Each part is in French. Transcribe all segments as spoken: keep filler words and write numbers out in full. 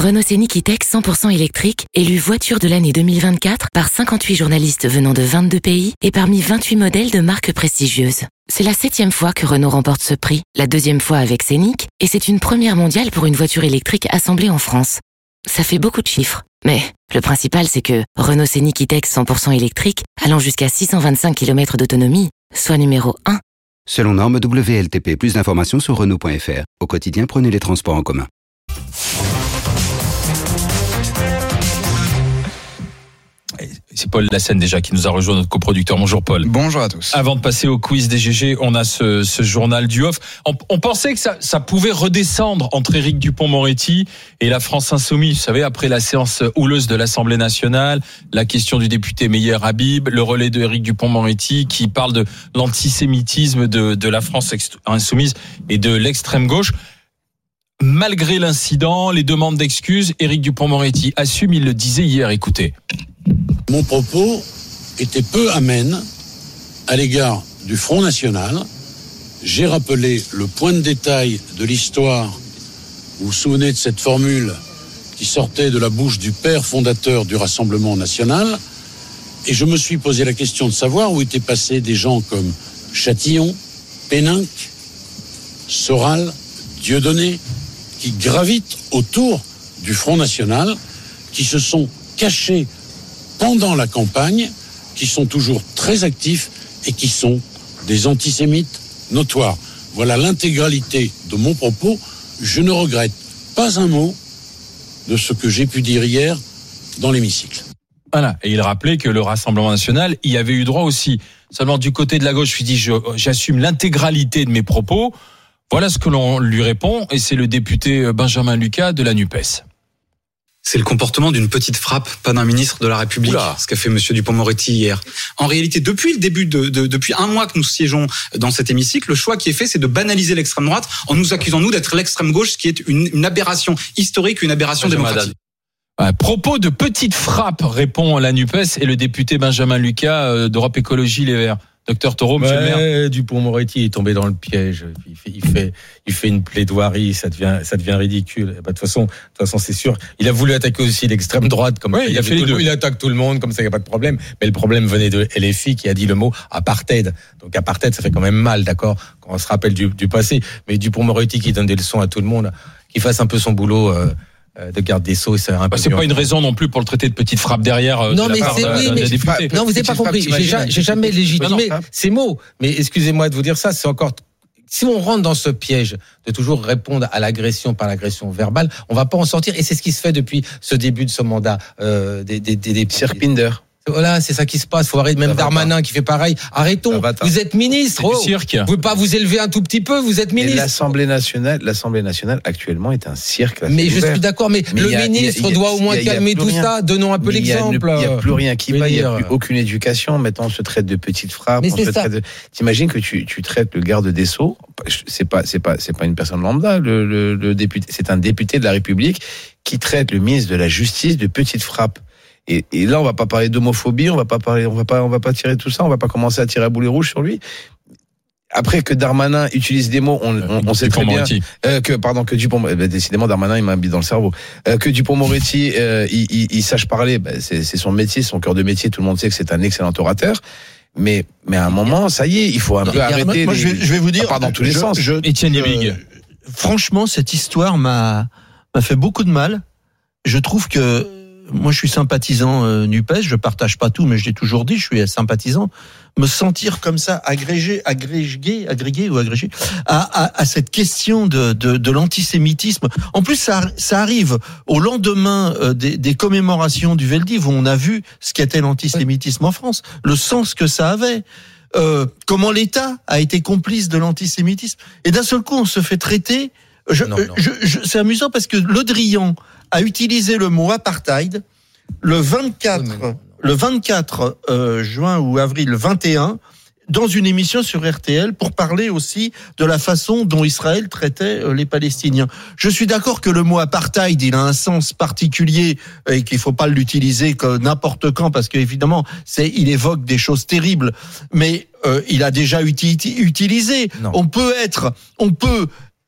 Renault Scénic E-Tech cent pour cent électrique, élu voiture de l'année deux mille vingt-quatre par cinquante-huit journalistes venant de vingt-deux pays et parmi vingt-huit modèles de marques prestigieuses. C'est la septième fois que Renault remporte ce prix, la deuxième fois avec Scénic, et c'est une première mondiale pour une voiture électrique assemblée en France. Ça fait beaucoup de chiffres, mais le principal c'est que Renault Scénic E-Tech cent pour cent électrique, allant jusqu'à six cent vingt-cinq kilomètres d'autonomie, soit numéro un. Selon norme W L T P, plus d'informations sur Renault point F R. Au quotidien, prenez les transports en commun. C'est Paul Lassène déjà qui nous a rejoint, notre coproducteur. Bonjour Paul. Bonjour à tous. Avant de passer au quiz des G G, on a ce, ce journal du off. On, on pensait que ça, ça pouvait redescendre entre Éric Dupond-Moretti et la France Insoumise. Vous savez, après la séance houleuse de l'Assemblée nationale, la question du député Meyer Habib, le relais de Éric Dupond-Moretti qui parle de l'antisémitisme de, de la France Insoumise et de l'extrême gauche. Malgré l'incident, les demandes d'excuses, Éric Dupond-Moretti assume, il le disait hier, écoutez. Mon propos était peu amène à l'égard du Front National. J'ai rappelé le point de détail de l'histoire. Vous vous souvenez de cette formule qui sortait de la bouche du père fondateur du Rassemblement National. Et je me suis posé la question de savoir où étaient passés des gens comme Chatillon, Péninck, Soral, Dieudonné, qui gravitent autour du Front National, qui se sont cachés pendant la campagne, qui sont toujours très actifs et qui sont des antisémites notoires. Voilà l'intégralité de mon propos. Je ne regrette pas un mot de ce que j'ai pu dire hier dans l'hémicycle. Voilà, et il rappelait que le Rassemblement national y avait eu droit aussi. Seulement du côté de la gauche, je lui dis, je, j'assume l'intégralité de mes propos. Voilà ce que l'on lui répond, et c'est le député Benjamin Lucas de la NUPES. C'est le comportement d'une petite frappe, pas d'un ministre de la République, Oula. Ce qu'a fait Monsieur Dupond-Moretti hier. En réalité, depuis le début de, de, depuis un mois que nous siégeons dans cet hémicycle, le choix qui est fait, c'est de banaliser l'extrême droite en nous accusant, nous, d'être l'extrême gauche, ce qui est une, une aberration historique, une aberration Benjamin démocratique. À propos de petite frappe, répond la NUPES et le député Benjamin Lucas d'Europe Écologie Les Verts. Docteur Taureau, monsieur ouais, le maire. Dupond-Moretti est tombé dans le piège. Il fait, il fait, il fait une plaidoirie. Ça devient, ça devient ridicule. Et bah, de toute façon, de toute façon, c'est sûr. Il a voulu attaquer aussi l'extrême droite, comme ouais, il, il a fait les tout, deux. Il attaque tout le monde, comme ça, il n'y a pas de problème. Mais le problème venait de L F I qui a dit le mot apartheid. Donc apartheid, ça fait quand même mal, d'accord, quand on se rappelle du, du passé. Mais Dupond-Moretti qui donne des leçons à tout le monde, qu'il fasse un peu son boulot. Euh, de garde des Sceaux, c'est un peu bah, c'est pas une raison non plus pour le traiter de petite frappe derrière. Non, de mais la c'est part oui, de, mais de pas, non, vous n'avez pas compris. J'ai, j'ai jamais légitimé ces mots. Mais excusez-moi de vous dire ça, c'est encore. Si on rentre dans ce piège de toujours répondre à l'agression par l'agression verbale, on va pas en sortir. Et c'est ce qui se fait depuis ce début de ce mandat euh, des des des, des Serpinder. Voilà, c'est ça qui se passe. Faut arrêter. Même Darmanin pas. Qui fait pareil. Arrêtons. Vous êtes ministre. C'est oh. du cirque. Vous pouvez pas vous élever un tout petit peu. Vous êtes ministre. Et l'Assemblée nationale, l'Assemblée nationale actuellement est un cirque. Mais je suis d'accord. Mais, mais le a, ministre a, a, doit au moins calmer tout rien. Ça. Donnons un peu mais l'exemple. Il n'y a, a plus rien qui va. Il n'y a plus aucune éducation. Maintenant, on se traite de petite frappe. Mais on c'est se ça. De... T'imagines que tu, tu traites le garde des Sceaux. C'est pas, c'est pas, c'est pas une personne lambda. Le, le, le député, c'est un député de la République qui traite le ministre de la Justice de petite frappe. Et, et là, on va pas parler d'homophobie, on va pas parler, on va pas, on va pas tirer tout ça, on va pas commencer à tirer à boulet rouge sur lui. Après que Darmanin utilise des mots, on, on, on sait très bien euh, que, pardon, que Dupond, eh ben, décidément Darmanin il m'a mis dans le cerveau, euh, que Dupond-Moretti euh, il, il, il sache parler, ben, c'est, c'est son métier, son cœur de métier. Tout le monde sait que c'est un excellent orateur. Mais, mais à un moment, ça y est, il faut un non, peu arrêter. Moi, les, je, vais, je vais vous dire, part dans tous les je, sens. Je, Étienne Yebig. Euh, franchement, cette histoire m'a, m'a fait beaucoup de mal. Je trouve que moi, je suis sympathisant euh, NUPES, je partage pas tout, mais je l'ai toujours dit, je suis sympathisant. Me sentir comme ça, agrégé, agrégé, agrégué ou agrégé à, à, à cette question de, de, de l'antisémitisme. En plus, ça, ça arrive au lendemain euh, des, des commémorations du Veldiv où on a vu ce qu'était l'antisémitisme en France, le sens que ça avait. Euh, comment l'État a été complice de l'antisémitisme. Et d'un seul coup, on se fait traiter. Je, non, non. Je, je, c'est amusant parce que Le Drian a utilisé le mot apartheid le vingt-quatre, oui, non, non. le vingt-quatre euh, juin ou avril, le vingt et un, dans une émission sur R T L pour parler aussi de la façon dont Israël traitait euh, les Palestiniens. Je suis d'accord que le mot apartheid, il a un sens particulier et qu'il faut pas l'utiliser que n'importe quand parce qu'évidemment, c'est, il évoque des choses terribles, mais euh, il a déjà uti- utilisé. Non. On peut être, on peut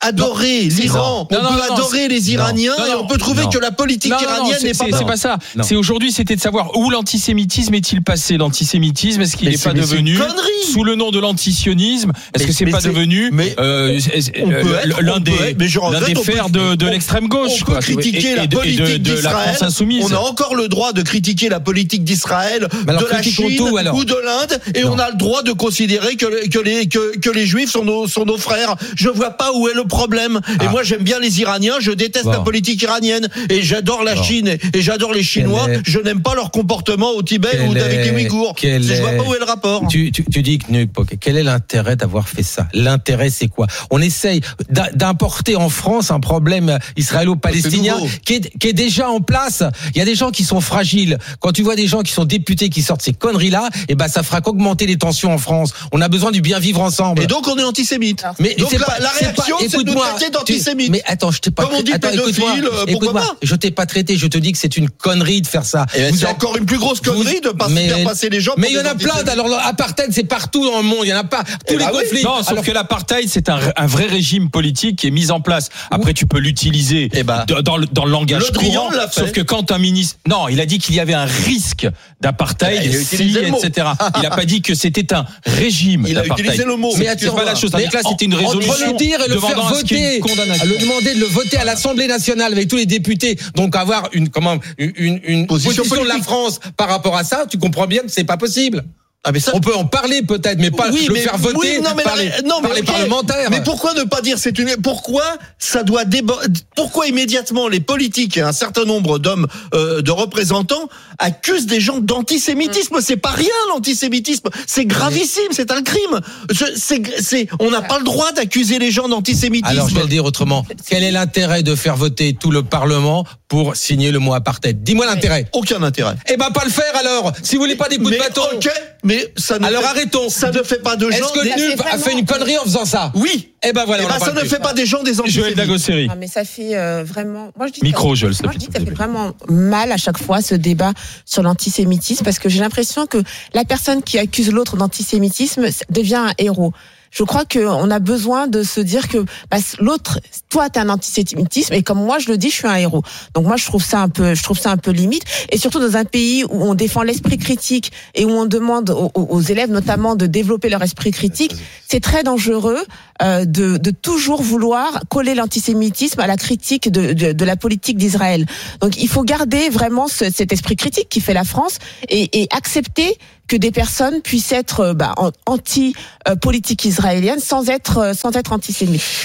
adorer non, l'Iran, non, on non, peut non, adorer les Iraniens non, non, et on peut trouver non. que la politique non, non, iranienne non, n'est pas c'est, bonne. c'est pas ça. Non. C'est aujourd'hui, c'était de savoir où l'antisémitisme est-il passé. L'antisémitisme, est-ce qu'il n'est pas devenu sous le nom de l'antisionisme? Est-ce mais, que c'est pas c'est, devenu mais, euh, être, l'un des, être, mais l'un des fers de, de l'extrême gauche? On peut quoi. critiquer et, la et de, politique et de, de d'Israël. La France insoumise. On a encore le droit de critiquer la politique d'Israël, alors, de la Chine tout, ou de l'Inde, et non. on a le droit de considérer que, que les que, que les Juifs sont nos sont nos frères. Je vois pas où est le problème. Ah. Et moi j'aime bien les Iraniens, je déteste bon. la politique iranienne et j'adore la bon. Chine et, et j'adore les Chinois. Est... Je n'aime pas leur comportement au Tibet Quel ou avec est... les Ouïghours. Est... Je vois pas où est le rapport. Tu tu, tu dis que okay. Quel est l'intérêt d'avoir fait ça? L'intérêt c'est quoi? On essaye d'importer en France un problème israélo-palestinien qui est qui est déjà en place. Il y a des gens qui sont fragiles. Quand tu vois des gens qui sont députés qui sortent ces conneries-là, et ben ça fera qu'augmenter les tensions en France. On a besoin du bien vivre ensemble. Et donc on est antisémite. Mais donc c'est la, pas, la réaction c'est, c'est de nous traiter d'antisémite. Mais attends, je t'ai pas. Comme on dit attends, pédophile, écoute-moi, pourquoi écoute-moi, pas? Je t'ai pas traité. Je te dis que c'est une connerie de faire ça. Et c'est êtes... encore une plus grosse connerie vous... de pas mais... faire passer les gens. Mais il y en a plein. Alors l'apartheid c'est partout dans le monde. Il y en a pas. Tous et les bah conflits. Oui. Non, sauf alors... que l'apartheid c'est un, un vrai régime politique qui est mis en place. Après tu peux l'utiliser bah... dans, le, dans le langage le courant. Sauf que quand un ministre, non, il a dit qu'il y avait un risque d'apartheid, si, et cetera. Il a pas dit que c'était un régime il d'apartheid. A utilisé le mot. Mais attends, pas la chose. Mais là, c'était une résolution. Entre le dire et le faire voter, le demander de le voter à l'Assemblée nationale avec tous les députés, donc avoir une comment une une, une position, position de la France par rapport à ça, tu comprends bien que c'est pas possible. Ah mais ça, on peut en parler peut-être, mais pas oui, le mais, faire voter oui, non, mais par, les, non, mais par okay. les parlementaires. Mais pourquoi ne pas dire c'est une pourquoi ça doit déborder pourquoi immédiatement les politiques et un certain nombre d'hommes euh, de représentants accusent des gens d'antisémitisme? C'est pas rien l'antisémitisme, c'est gravissime, c'est un crime. C'est c'est on n'a pas le droit d'accuser les gens d'antisémitisme. Alors je vais le dire autrement. Quel est l'intérêt de faire voter tout le Parlement pour signer le mot apartheid? Dis-moi l'intérêt. Aucun intérêt. Eh ben pas le faire alors. Si vous voulez pas des coups mais, de bâton. OK. Mais ça ne alors fait, arrêtons. Ça ne fait pas de gens. Est-ce que des... Nup a fait une connerie en faisant ça? Oui. Eh ben voilà. Eh ben ça ne fait pas des gens des antisémites. Joël Dagosseri. Non mais ça fait euh, vraiment. Moi je dis. Micro, Joël. Moi je dis que ça fait vraiment mal à chaque fois ce débat sur l'antisémitisme parce que j'ai l'impression que la personne qui accuse l'autre d'antisémitisme devient un héros. Je crois qu'on a besoin de se dire que bah, l'autre, toi, t'es un antisémitisme et comme moi, je le dis, je suis un héros. Donc moi, je trouve ça un peu, je trouve ça un peu limite. Et surtout dans un pays où on défend l'esprit critique et où on demande aux, aux élèves, notamment, de développer leur esprit critique, c'est très dangereux euh, de, de toujours vouloir coller l'antisémitisme à la critique de, de, de la politique d'Israël. Donc il faut garder vraiment ce, cet esprit critique qui fait la France et, et accepter que des personnes puissent être bah, anti-politique israélienne sans être sans être antisémites.